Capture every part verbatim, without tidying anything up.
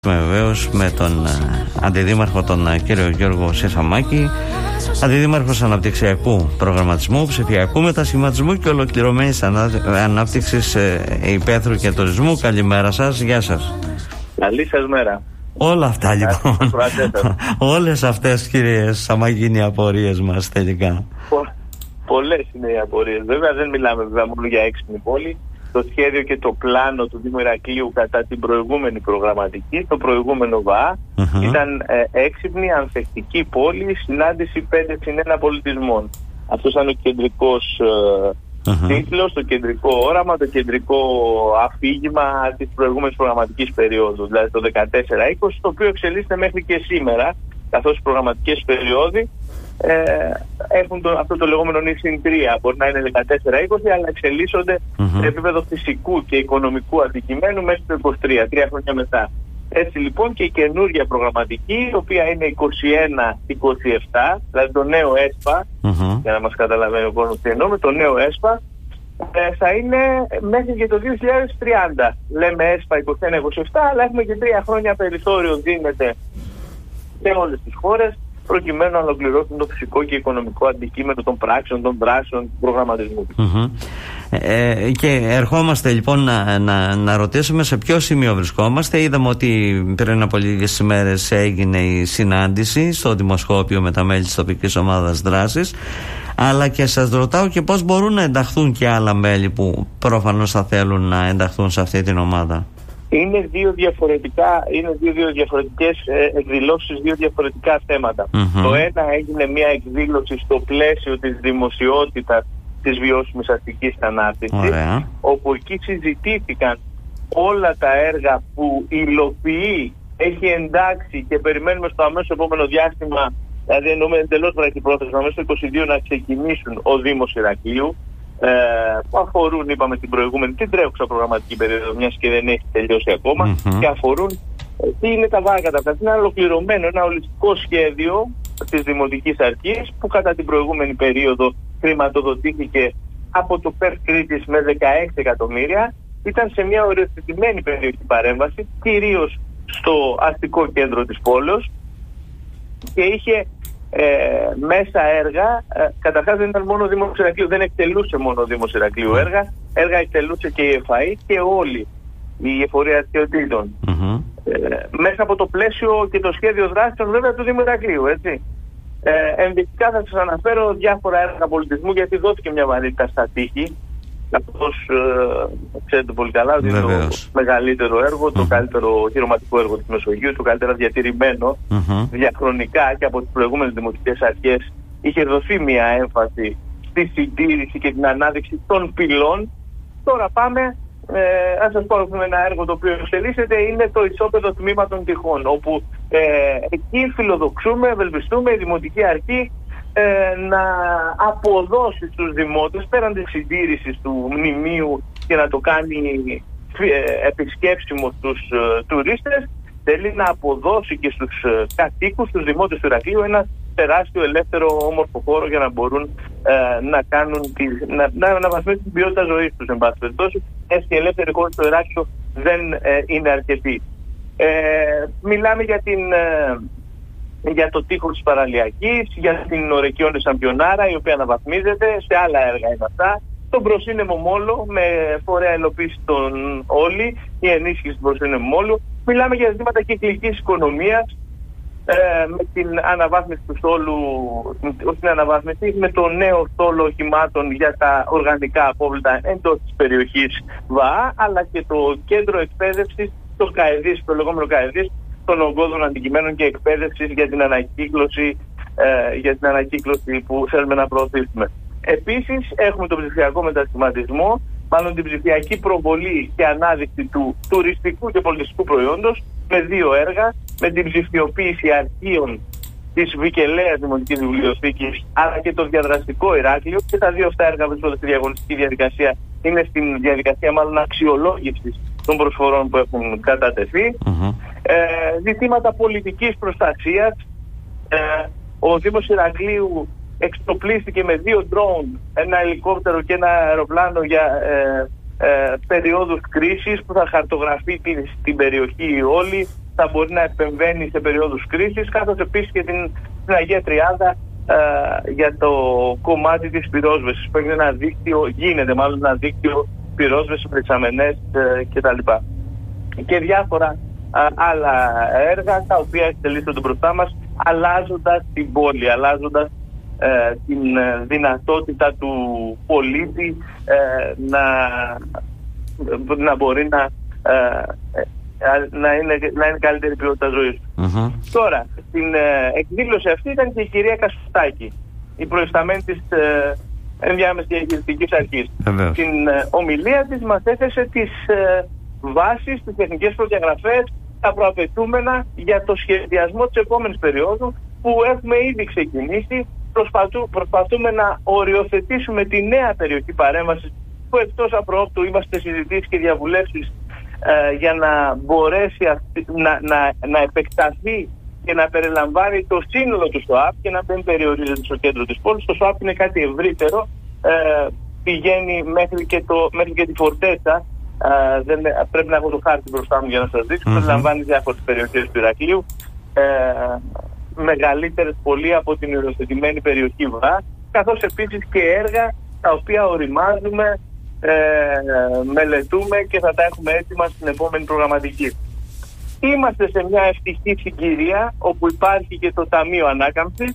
Βεβαίως με τον αντιδήμαρχο, τον κύριο Γιώργο Σεφαμάκη, αντιδήμαρχος αναπτυξιακού προγραμματισμού, ψηφιακού μετασχηματισμού και ολοκληρωμένης ανάπτυξης υπαίθρου και τουρισμού. Καλημέρα σας, γεια σας. Καλή σας μέρα. Όλα αυτά λοιπόν, όλες αυτές, κύριε Σαμάκη, είναι οι απορίες μας τελικά. Πο, πολλές είναι οι απορίες. Βέβαια δεν μιλάμε βέβαια μόνο για έξυπνη πόλη. Το σχέδιο και το πλάνο του Δήμου Ηρακλείου κατά την προηγούμενη προγραμματική, το προηγούμενο ΒΑ, uh-huh. ήταν ε, έξυπνη, ανθεκτική πόλη, συνάντηση πέντε συν ένα πολιτισμών. Αυτό ήταν ο κεντρικός ε, uh-huh. τίτλος, το κεντρικό όραμα, το κεντρικό αφήγημα της προηγούμενης προγραμματικής περίοδου, δηλαδή το δεκατέσσερα είκοσι, το οποίο εξελίσσεται μέχρι και σήμερα, καθώς οι προγραμματικές περίοδοι Ε, έχουν το, αυτό το λεγόμενο νησιν τρία. Μπορεί να είναι δεκατέσσερα είκοσι, αλλά εξελίσσονται mm-hmm. σε επίπεδο φυσικού και οικονομικού αντικειμένου μέχρι το είκοσι τρία, τρία χρόνια μετά. Έτσι λοιπόν και η καινούργια προγραμματική, η οποία είναι είκοσι ένα είκοσι επτά, δηλαδή το νέο ΕΣΠΑ, mm-hmm. για να μας καταλαβαίνει ο κόσμος τι εννοούμε, το νέο ΕΣΠΑ ε, θα είναι μέχρι και το δύο χιλιάδες τριάντα. Λέμε ΕΣΠΑ είκοσι ένα είκοσι επτά, αλλά έχουμε και τρία χρόνια περιθώριο δίνεται σε όλες τις χώρες, προκειμένου να ολοκληρώσουν το φυσικό και οικονομικό αντικείμενο των πράξεων, των δράσεων, του προγραμματισμού. Mm-hmm. Ε, και ερχόμαστε λοιπόν να, να, να ρωτήσουμε σε ποιο σημείο βρισκόμαστε. Είδαμε ότι πριν από λίγες ημέρες έγινε η συνάντηση στο δημοσκόπιο με τα μέλη της τοπικής ομάδας δράσης, αλλά και σας ρωτάω και πώς μπορούν να ενταχθούν και άλλα μέλη που προφανώς θα θέλουν να ενταχθούν σε αυτή την ομάδα. Είναι δύο, διαφορετικά, είναι δύο, δύο διαφορετικές ε, εκδηλώσεις, δύο διαφορετικά θέματα. Mm-hmm. Το ένα έγινε μια εκδήλωση στο πλαίσιο της δημοσιότητας της βιώσιμης αστικής ανάπτυξης, Ωραία. όπου εκεί συζητήθηκαν όλα τα έργα που υλοποιεί, έχει εντάξει και περιμένουμε στο αμέσως επόμενο διάστημα, δηλαδή εννοούμε εντελώς βραχυπρόθεσμα, μέσα στο είκοσι δύο να ξεκινήσουν ο Δήμος Ηρακλείου, Ε, που αφορούν, είπαμε, την προηγούμενη, την τρέχουσα προγραμματική περίοδο, μιας και δεν έχει τελειώσει ακόμα, mm-hmm. και αφορούν ε, τι είναι τα βάρκα τα. Είναι ένα ολοκληρωμένο, ένα ολιστικό σχέδιο της Δημοτικής Αρχής που κατά την προηγούμενη περίοδο χρηματοδοτήθηκε από το ΠΕΡ Κρήτης με δεκαέξι εκατομμύρια. Ήταν σε μια οριοθετημένη περιοχή παρέμβαση, κυρίως στο αστικό κέντρο της πόλης, και είχε Ε, μέσα έργα, ε, καταρχάς δεν ήταν μόνο ο Δήμος Ηρακλείου, δεν εκτελούσε μόνο ο Δήμος Ηρακλείου έργα, έργα εκτελούσε και η ΕΦΑΗ και όλοι οι εφορία αρχαιοτήτων. Mm-hmm. Ε, μέσα από το πλαίσιο και το σχέδιο δράσεων βέβαια του Δήμου Ηρακλείου, έτσι. Ε, ενδεικτικά θα σας αναφέρω διάφορα έργα πολιτισμού, γιατί δόθηκε μια βαρύτητα στα τείχη, καθώς ε, ξέρετε πολύ καλά ότι είναι το μεγαλύτερο έργο, mm-hmm. το καλύτερο χειροματικό έργο της Μεσογείου, το καλύτερα διατηρημένο mm-hmm. διαχρονικά, και από τις προηγούμενες δημοτικές αρχές είχε δοθεί μια έμφαση στη συντήρηση και την ανάδειξη των πυλών. Τώρα πάμε, ε, ας σας πω ένα έργο το οποίο εξελίσσεται, είναι το ισόπεδο τμήμα των τυχών, όπου ε, εκεί φιλοδοξούμε, ευελπιστούμε η Δημοτική Αρχή Ε, να αποδώσει στους δημότες, πέραν της συντήρησης του μνημείου, και να το κάνει ε, επισκέψιμο στους ε, τουρίστες, θέλει να αποδώσει και στους ε, κατοίκους, στους δημότες του Ηρακλείου, ένα τεράστιο ελεύθερο όμορφο χώρο για να μπορούν ε, να κάνουν τη, να, να αναβαθμίσουν την ποιότητα ζωής τους, εν πάση περιπτώσει. Έτσι και ελεύθεροι χώροι στο Ηράκλειο δεν ε, είναι αρκετοί. Ε, μιλάμε για την ε, για το τείχο της Παραλιακής, για την Ορεκιόνη Σαμπιονάρα, η οποία αναβαθμίζεται, σε άλλα έργα είναι αυτά. Το προσύνεμο μόλο με φορέα υλοποίηση των όλοι, η ενίσχυση του προσύνεμου μόλου. Μιλάμε για ζητήματα κυκλικής οικονομίας, ε, με την αναβάθμιση του στόλου, όχι την αναβάθμιση, με το νέο στόλο οχημάτων για τα οργανικά απόβλητα εντός της περιοχής ΒΑ, αλλά και το κέντρο εκπαίδευσης, το ΚΑΕΔΙΣ, το λεγόμενο ΚΑΕΔΙΣ, των ογκώδων αντικειμένων και εκπαίδευσης για την ανακύκλωση, ε, για την ανακύκλωση που θέλουμε να προωθήσουμε. Επίσης έχουμε τον ψηφιακό μετασχηματισμό, μάλλον την ψηφιακή προβολή και ανάδειξη του τουριστικού και πολιτιστικού προϊόντος, με δύο έργα, με την ψηφιοποίηση αρχείων της Βικελαίας Δημοτικής Βιβλιοθήκης, αλλά και το διαδραστικό Ηράκλειο, και τα δύο αυτά έργα βρίσκονται στη διαγωνιστική διαδικασία, είναι στην διαδικασία μάλλον αξιολόγησης των προσφορών που έχουν κατατεθεί. Mm-hmm. Ε, ζητήματα πολιτικής προστασίας. Ε, ο Δήμος Ηρακλείου εξοπλίστηκε με δύο ντρόουν, ένα ελικόπτερο και ένα αεροπλάνο για ε, ε, περιόδους κρίσης, που θα χαρτογραφεί την, την περιοχή όλη, θα μπορεί να επεμβαίνει σε περίοδους κρίσης, καθώς επίσης και την, την Αγία Τριάδα ε, για το κομμάτι της πυρόσβεσης, που είναι ένα δίκτυο, γίνεται μάλλον ένα δίκτυο πυρόσβεσης, δεξαμενές ε, κτλ. Και διάφορα α, άλλα έργα τα οποία εκτελήσονται μπροστά μας, αλλάζοντας την πόλη, αλλάζοντας ε, την ε, δυνατότητα του πολίτη ε, να, να μπορεί να, ε, να, είναι, να είναι καλύτερη ποιότητα ζωής. Mm-hmm. Τώρα, στην ε, εκδήλωση αυτή ήταν και η κυρία Κασουτάκη, η προϊσταμένη της ε, ενδιάμεσης διαχειριστικής αρχής. Mm-hmm. Στην ε, ομιλία της μας έθεσε τις ε, βάσεις, τις τεχνικές προδιαγραφές, τα προαπαιτούμενα για το σχεδιασμό της επόμενης περίοδου, που έχουμε ήδη ξεκινήσει. Προσπαθού, προσπαθούμε να οριοθετήσουμε τη νέα περιοχή παρέμβασης, που εκτός απροόπτου είμαστε συζητήσεις και διαβουλεύσεις ε, για να μπορέσει αυτή, να, να, να επεκταθεί και να περιλαμβάνει το σύνολο του ΣΟΑΠ και να μην περιορίζεται στο κέντρο της πόλης. Το ΣΟΑΠ είναι κάτι ευρύτερο, ε, πηγαίνει μέχρι και, το, μέχρι και τη Φορτέτσα. Uh, δεν, πρέπει να έχω το χάρτη μπροστά μου για να σας δείξω. Mm-hmm. Περιλαμβάνει διάφορες περιοχές του Ηρακλείου, uh, μεγαλύτερες πολύ από την οριοθετημένη περιοχή Β, καθώς επίσης και έργα τα οποία οριμάζουμε, uh, μελετούμε και θα τα έχουμε έτοιμα στην επόμενη προγραμματική. Είμαστε σε μια ευτυχή συγκυρία όπου υπάρχει και το Ταμείο Ανάκαμψης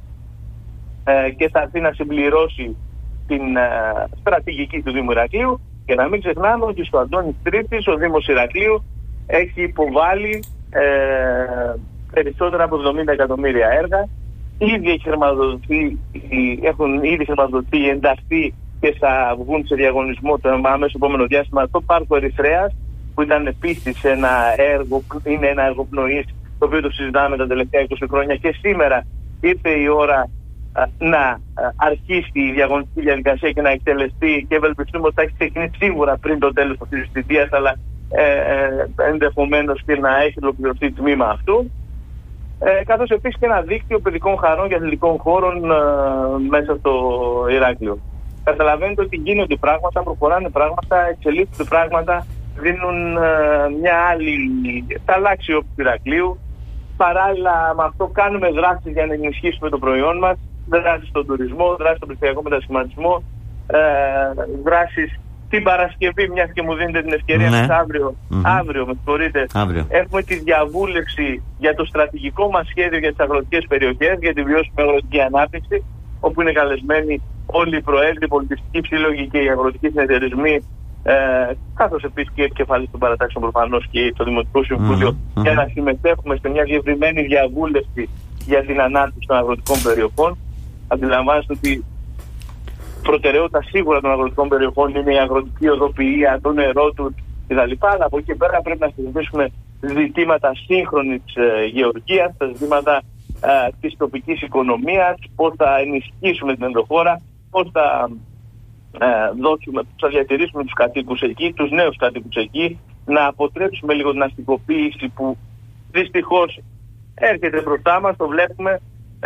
uh, και θα έρθει να συμπληρώσει την uh, στρατηγική του Δήμου Ηρακλείου. Και να μην ξεχνάμε ότι στο Αντώνης Τρίτης ο Δήμος Ηρακλείου έχει υποβάλει ε, περισσότερα από εβδομήντα εκατομμύρια έργα. Ήδη έχει χρηματοδοτηθεί, έχουν ήδη χρηματοδοτηθεί, ενταχθεί και θα βγουν σε διαγωνισμό το αμέσως επόμενο διάστημα το Πάρκο Ερυθρέας, που ήταν επίσης ένα έργο, είναι ένα έργο πνοής, το οποίο το συζητάμε τα τελευταία είκοσι χρόνια, και σήμερα ήρθε η ώρα να αρχίσει η διαγωνιστική διαδικασία και να εκτελεστεί, και ευελπιστούμε ότι θα έχει ξεκινήσει σίγουρα πριν το τέλος αυτής της θητείας, αλλά ε, ε, ενδεχομένως και να έχει ολοκληρωθεί το τμήμα αυτού. Ε, καθώς επίσης και ένα δίκτυο παιδικών χαρών και αθλητικών χώρων ε, μέσα στο Ηράκλειο. Καταλαβαίνετε ότι γίνονται πράγματα, προχωράνε πράγματα, εξελίσσονται πράγματα, δίνουν ε, μια άλλη, θα αλλάξει ο Ηρακλείου. Παράλληλα με αυτό κάνουμε δράσεις για να ενισχύσουμε το προϊόν μας, δράσεις στον τουρισμό, δράσεις στον πληθυσμιακό μετασχηματισμό, ε, δράσεις την Παρασκευή, μιας και μου δίνετε την ευκαιρία, ναι. αύριο, mm-hmm. αύριο, με συγχωρείτε, έχουμε τη διαβούλευση για το στρατηγικό μας σχέδιο για τις αγροτικές περιοχές, για τη βιώσιμη αγροτική ανάπτυξη, όπου είναι καλεσμένοι όλοι οι προέδροι, οι πολιτιστικοί σύλλογοι και οι αγροτικοί συνεταιρισμοί, ε, καθώς επίσης και οι επικεφαλής των παρατάξεων προφανώς και το Δημοτικό Συμβούλιο, mm-hmm. για να συμμετέχουμε σε μια διευρυμένη διαβούλευση για την ανάπτυξη των αγροτικών περιοχών. Αντιλαμβάνεστε ότι προτεραιότητα σίγουρα των αγροτικών περιοχών είναι η αγροτική οδοποιία, το νερό του κτλ. Αλλά από εκεί πέρα πρέπει να συζητήσουμε ζητήματα σύγχρονης ε, γεωργίας, τα ζητήματα ε, της τοπικής οικονομίας, πώς θα ενισχύσουμε την ενδοχώρα, πώς θα, ε, δώσουμε, πώς θα διατηρήσουμε τους κατοίκους εκεί, τους νέους κατοίκους εκεί, να αποτρέψουμε λίγο την αστικοποίηση που δυστυχώς έρχεται μπροστά μας, το βλέπουμε.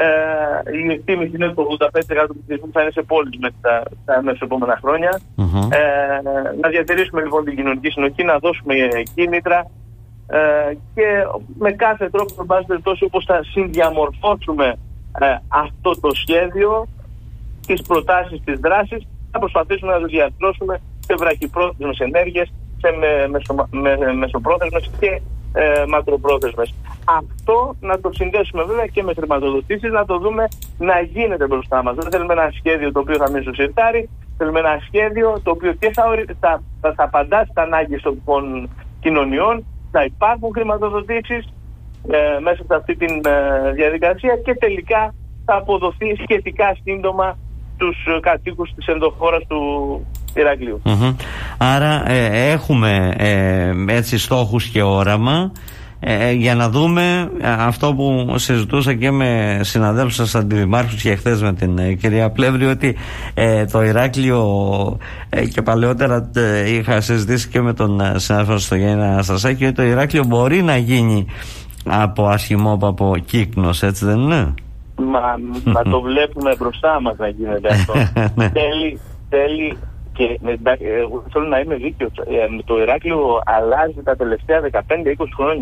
Ε, η εκτίμηση είναι ότι το ογδόντα πέντε τοις εκατό του πληθυσμού θα είναι σε πόλεις μέσα στα, στα μέσα επόμενα χρόνια. Mm-hmm. Ε, να διατηρήσουμε λοιπόν την κοινωνική συνοχή, να δώσουμε κίνητρα ε, και με κάθε τρόπο, με πάση περιπτώσει, όπως θα συνδιαμορφώσουμε ε, αυτό το σχέδιο, τις προτάσεις, τις δράσεις, θα προσπαθήσουμε να το διαρθρώσουμε σε βραχυπρόθεσμες ενέργειες, σε με, μεσο, με, μεσοπρόθεσμες και ε, μακροπρόθεσμες. Αυτό να το συνδέσουμε βέβαια και με χρηματοδοτήσεις, να το δούμε να γίνεται μπροστά μας. Δεν θέλουμε ένα σχέδιο το οποίο θα μείνει στο σιρτάρι, θέλουμε ένα σχέδιο το οποίο και θα, θα, θα, θα απαντά στις ανάγκες των κοινωνιών, θα υπάρχουν χρηματοδοτήσεις ε, μέσα σε αυτή τη ε, διαδικασία και τελικά θα αποδοθεί σχετικά σύντομα τους κατοίκους της ενδοχώρας του Ηρακλείου. Mm-hmm. Άρα ε, έχουμε ε, έτσι στόχους και όραμα ε, για να δούμε αυτό που συζητούσα και με συναδέλφους σας αντιδημάρχους και χθες με την ε, κυρία Πλεύρη, ότι ε, το Ηράκλειο ε, και παλαιότερα ε, είχα συζητήσει και με τον ε, συνάδελφο στο Γιάννη Αναστασάκη, ότι το Ηράκλειο μπορεί να γίνει από Ασχημόπαπο Κύκνος, έτσι δεν είναι? Μα, μα το βλέπουμε μπροστά μας να γίνεται αυτό. θέλει, θέλει και εγώ θέλω να είμαι δίκαιος. Το Ηράκλειο αλλάζει τα τελευταία δεκαπέντε είκοσι χρόνια.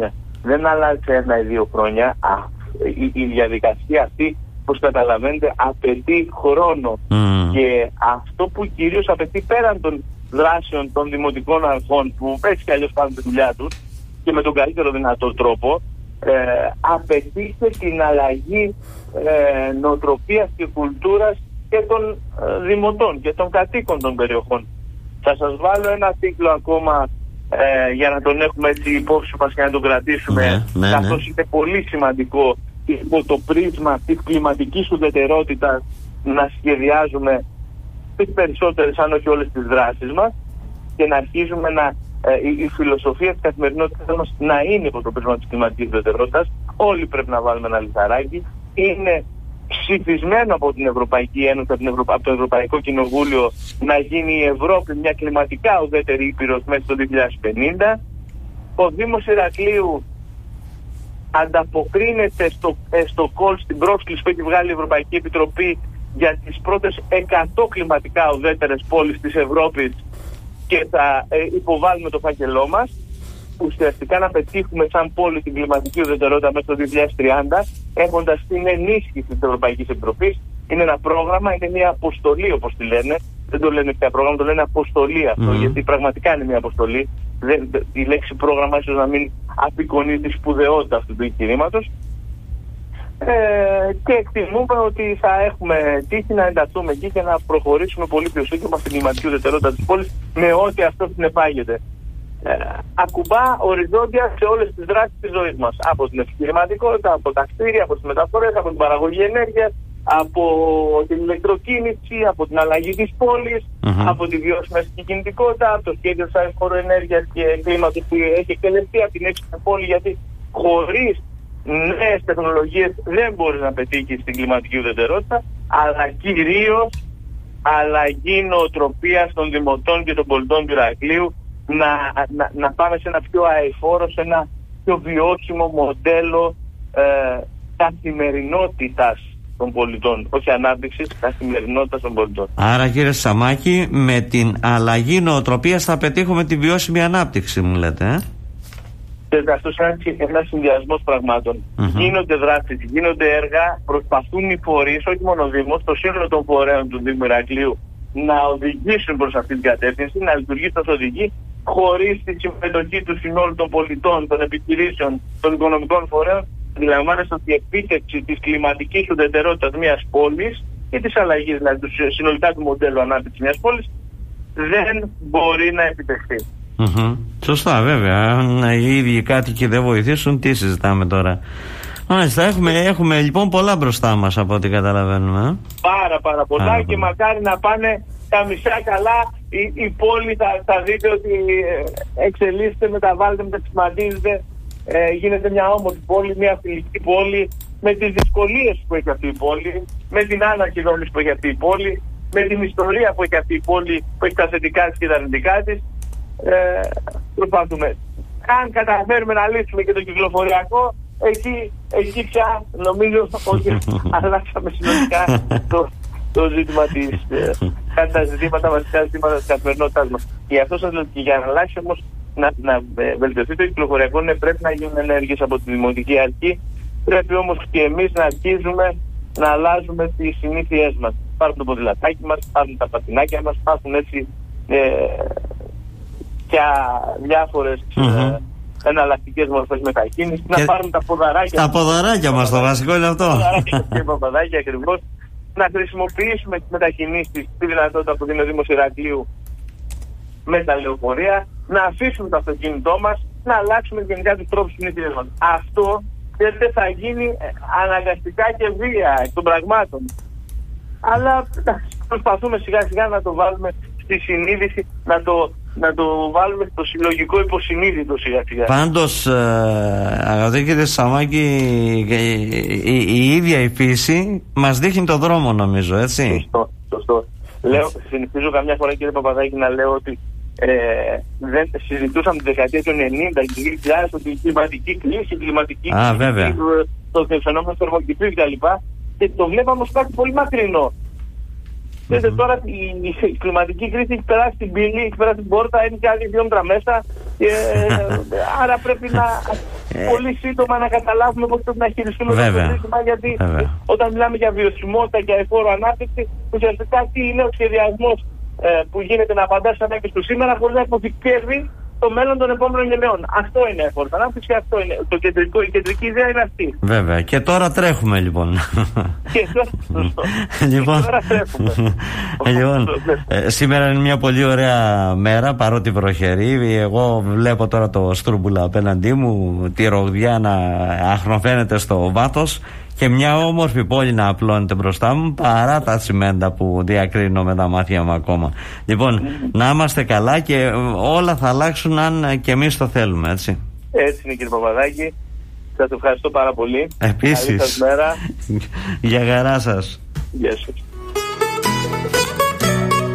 δεν αλλάζει ένα ή δύο χρόνια. Α, η, η διαδικασία αυτή, όπως καταλαβαίνετε, απαιτεί χρόνο. Mm. Και αυτό που κυρίως απαιτεί, πέραν των δράσεων των δημοτικών αρχών, που έτσι κι αλλιώς κάνουν τη δουλειά τους και με τον καλύτερο δυνατό τρόπο, ε, απαιτεί και την αλλαγή ε, νοοτροπίας και κουλτούρας και των ε, δημοτών και των κατοίκων των περιοχών. Θα σας βάλω ένα τίτλο ακόμα ε, για να τον έχουμε έτσι υπόψη μας και να τον κρατήσουμε, ναι, ναι, καθώς ναι. είναι πολύ σημαντικό υπό το πρίσμα της κλιματικής ουδετερότητας να σχεδιάζουμε τις περισσότερες, αν όχι όλες τις δράσεις μας, και να αρχίζουμε να, ε, η, η φιλοσοφία της καθημερινότητας μας να είναι υπό το πρίσμα της κλιματικής ουδετερότητας. Όλοι πρέπει να βάλουμε ένα λιθαράκι. Είναι ψηφισμένο από την Ευρωπαϊκή Ένωση, από, την Ευρω... από το Ευρωπαϊκό Κοινοβούλιο, να γίνει η Ευρώπη μια κλιματικά ουδέτερη ήπειρος μέχρι το δύο χιλιάδες πενήντα. Ο Δήμος Ηρακλείου ανταποκρίνεται στο, στο call, στην πρόσκληση που έχει βγάλει η Ευρωπαϊκή Επιτροπή για τις πρώτες εκατό κλιματικά ουδέτερες πόλεις της Ευρώπης, και θα ε, υποβάλουμε το φάκελό μας, ουσιαστικά να πετύχουμε σαν πόλη την κλιματική ουδετερότητα μέχρι το δύο χιλιάδες τριάντα, έχοντας την ενίσχυση της Ευρωπαϊκής Επιτροπής. Είναι ένα πρόγραμμα, είναι μια αποστολή, όπως τη λένε. Δεν το λένε πια πρόγραμμα, το λένε αποστολή αυτό, mm. γιατί πραγματικά είναι μια αποστολή. Δεν, η λέξη πρόγραμμα ίσως να μην απεικονίζει τη σπουδαιότητα αυτού του εγχειρήματος. Ε, και εκτιμούμε ότι θα έχουμε τύχη να ενταχθούμε εκεί και να προχωρήσουμε πολύ πιο σύντομα στην κλιματική ουδετερότητα της πόλης, με ό,τι αυτό συνεπάγεται. Ε, ακουμπά οριζόντια σε όλες τις δράσεις της ζωής μας. Από την επιχειρηματικότητα, από τα κτίρια, από τις μεταφορές, από την παραγωγή ενέργειας, από την ηλεκτροκίνηση, από την αλλαγή της πόλης, mm-hmm. από τη βιώσιμη αστική κινητικότητα, από το σχέδιο της αεφόρου ενέργειας και κλίματος που έχει εκτελεστεί από την έξυπνη πόλη, γιατί χωρίς νέες τεχνολογίες δεν μπορεί να πετύχει στην κλιματική ουδετερότητα, αλλά κυρίως αλλαγή νοοτροπίας των δημοτών και των πολιτών του Ηρακλείου, να, να, να πάμε σε ένα πιο αειφόρο, σε ένα πιο βιώσιμο μοντέλο ε, καθημερινότητας των πολιτών, όχι ανάπτυξης, καθημερινότητας των πολιτών. Άρα, κύριε Σαμάκη, με την αλλαγή νοοτροπίας θα πετύχουμε τη βιώσιμη ανάπτυξη, μου λέτε, ε? Και αυτό είναι ένας συνδυασμός πραγμάτων. Mm-hmm. Γίνονται δράσεις, γίνονται έργα, προσπαθούν οι φορείς, όχι μόνο ο Δήμος, το σύνολο των φορέων του Δήμου Ηρακλείου, να οδηγήσουν προς αυτή την κατεύθυνση, να λειτουργήσουν ως οδηγοί, χωρίς τη συμμετοχή του συνόλου των πολιτών, των επιχειρήσεων, των οικονομικών φορέων. Αντιλαμβάνεστε ότι η επίτευξη της κλιματικής ουδετερότητας μιας πόλης και της αλλαγής, δηλαδή του συνολικά του μοντέλου ανάπτυξης μιας πόλης, δεν μπορεί να επιτευχθεί. Mm-hmm. Σωστά, βέβαια. Αν οι ίδιοι κάτοικοι δεν βοηθήσουν, τι συζητάμε τώρα? Μάλιστα, έχουμε, έχουμε λοιπόν πολλά μπροστά μας από ό,τι καταλαβαίνουμε. Πάρα πάρα πολλά, πάρα και πολλά. Μακάρι να πάνε τα μισά καλά. Η, η πόλη θα, θα δείτε ότι εξελίσσεται, μεταβάλλεται, μετασχηματίζεται, ε, γίνεται μια όμορφη πόλη, μια φιλική πόλη, με τις δυσκολίες που έχει αυτή η πόλη, με την ανακοινώνηση που έχει αυτή η πόλη, με την ιστορία που έχει αυτή η πόλη, που έχει τα θετικά της και τα αρνητικά της. Ε, προσπαθούμε. Αν καταφέρουμε να λύσουμε και το κυκλοφοριακό, εκεί, εκεί πια νομίζω ότι αλλάξαμε συνολικά το, το ζήτημα της, ε, κάτι τα ζητήματα, βασικά ζητήματα της καθημερινότητάς μας. Και αυτό σας λέω, και για να αλλάξει όμως, να, να ε, βελτιωθεί το κυκλοφοριακό, ναι, πρέπει να γίνουν ενέργειες από τη Δημοτική Αρχή. Πρέπει όμως και εμείς να αρχίζουμε να αλλάζουμε τις συνήθειές μας. Υπάρχουν το ποδηλατάκι μας, υπάρχουν τα πατινάκια μας, υπάρχουν έτσι ε, και διάφορες mm-hmm. ε, εναλλακτικές μορφές μετακίνησης. Να πάρουν τα ποδαράκια. Τα ποδαράκια μας, το βασικό είναι αυτό. Τα ποδαράκια και παπαδάκια ακριβώς. Να χρησιμοποιήσουμε τις μετακινήσεις, τη δυνατότητα που δίνει ο Δήμος Ηρακλείου με τα λεωφορεία, να αφήσουμε το αυτοκίνητό μας, να αλλάξουμε γενικά τους τρόπους συνήθειες μας. Αυτό δεν θα γίνει αναγκαστικά και βία εκ των πραγμάτων. Αλλά προσπαθούμε σιγά σιγά να το βάλουμε στη συνείδηση, να το, να το βάλουμε στο συλλογικό υποσυνείδητο σιγά σιγά. Πάντως, αγαπητέ κύριε Σαμάκη, η, η, η ίδια η φύση μας δείχνει το δρόμο, νομίζω, έτσι. Σωστό, σωστό. Λέω, συνηθίζω καμιά φορά, κύριε Παπαδάκη, να λέω ότι ε, δεν συζητούσαμε την δεκαετία του ενενήντα και του δύο χιλιάδες ότι η κλιματική κρίση, η κλιματική Α, κρίση, το φαινόμενο του θερμοκηπίου κτλ. Και το βλέπαμε ως κάτι πολύ μακρινό. Mm-hmm. Τώρα η, η, η κλιματική κρίση έχει περάσει την πύλη, έχει περάσει την πόρτα, είναι και άλλοι χιλιόμετρα μέσα. Και, άρα πρέπει να. ε, πολύ σύντομα να καταλάβουμε πώς πρέπει να χειριστούμε το ζήτημα, γιατί Βέβαια. όταν μιλάμε για βιωσιμότητα και αηφόρο ανάπτυξη, ουσιαστικά τι είναι ο σχεδιασμός ε, που γίνεται να απαντά στις ανάγκες του σήμερα χωρίς να υποθηκεύει το μέλλον των επόμενων γενεών. Αυτό είναι αηφόρο ανάπτυξη, αυτό είναι. Το κεντρικό, η κεντρική ιδέα είναι αυτή. Βέβαια. Και τώρα τρέχουμε λοιπόν. Και τώρα, λοιπόν, τώρα τρέχουμε. Λοιπόν, ε, σήμερα είναι μια πολύ ωραία μέρα, παρότι βροχερή. Εγώ βλέπω τώρα το Στρούμπουλα απέναντί μου, τη ρογδιά να αχνοφαίνεται στο βάθος και μια όμορφη πόλη να απλώνεται μπροστά μου, παρά τα τσιμέντα που διακρίνω με τα μάτια μου ακόμα. Λοιπόν, mm. να είμαστε καλά και όλα θα αλλάξουν αν και εμείς το θέλουμε, έτσι. Έτσι είναι, κύριε Παπαδάκη. Σας ευχαριστώ πάρα πολύ. Επίσης. Καλή σας μέρα. Για χαρά σας. Γεια σας.